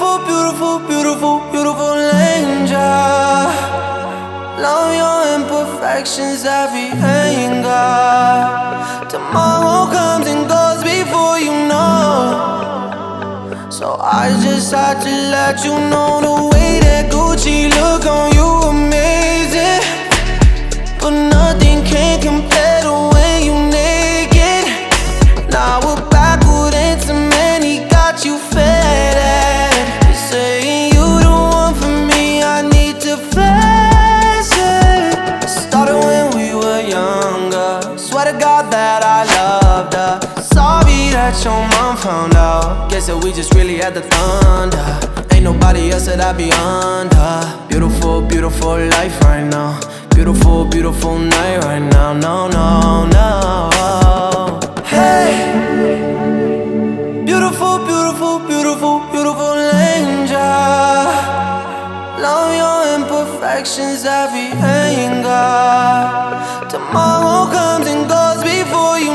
Beautiful, beautiful, beautiful, beautiful angel. Love your imperfections, every anger. Tomorrow comes and goes before you know. So I just had to let you know the way that Gucci look on you amazing. But nothing can compare to when you naked. Now we're backward into many, got you faded. You're saying you the one for me, I need to flex it. Started when we were younger, swear to God that I loved her. Sorry that your mom found out, guess that we just really had the thunder. Ain't nobody else that I be under. Beautiful, beautiful life right now. Beautiful, beautiful night right now. No, no, no. Hey, beautiful, beautiful, beautiful, beautiful angel. Love your imperfections, every anger. Tomorrow comes and goes before you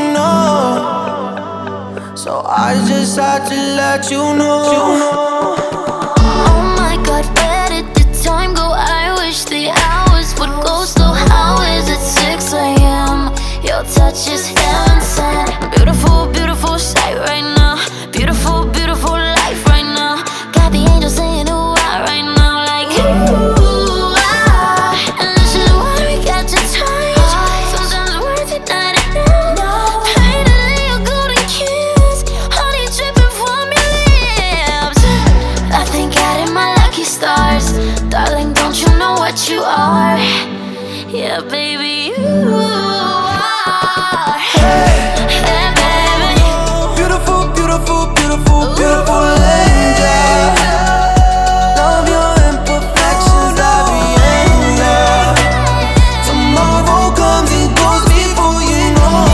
know. So I just had to let you know. Oh my God, where did the time go? I wish the hours would go slow. How is it 6 a.m.? Your touch is heaven sent. Beautiful, beautiful sight right now. Beautiful, beautiful life right now. Got the angels saying ooh ah right now, like ooh ah. And this is why we got to touch. Sometimes it's worth it night and day. Finally a golden kiss, honey dripping from your lips. I thank God in my lucky stars, darling. Don't you know what you are? Yeah, baby, you are. Yeah, baby. Beautiful, beautiful, beautiful, beautiful angel. Love your imperfections, every anger. Tomorrow comes and goes before you know.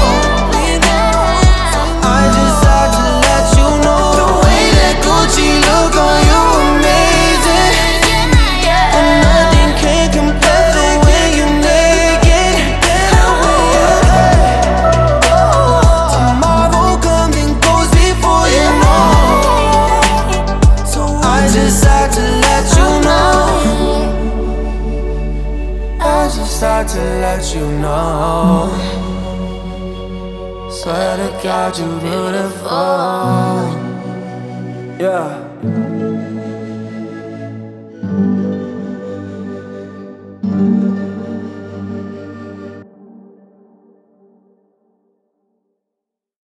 I just had to let you know the way that Gucci look on you amazing. And nothing can compare to when you naked. Tomorrow comes and goes before you know. So I just had to let you know. I just had to let you know. Swear to God, you beautiful. Yeah.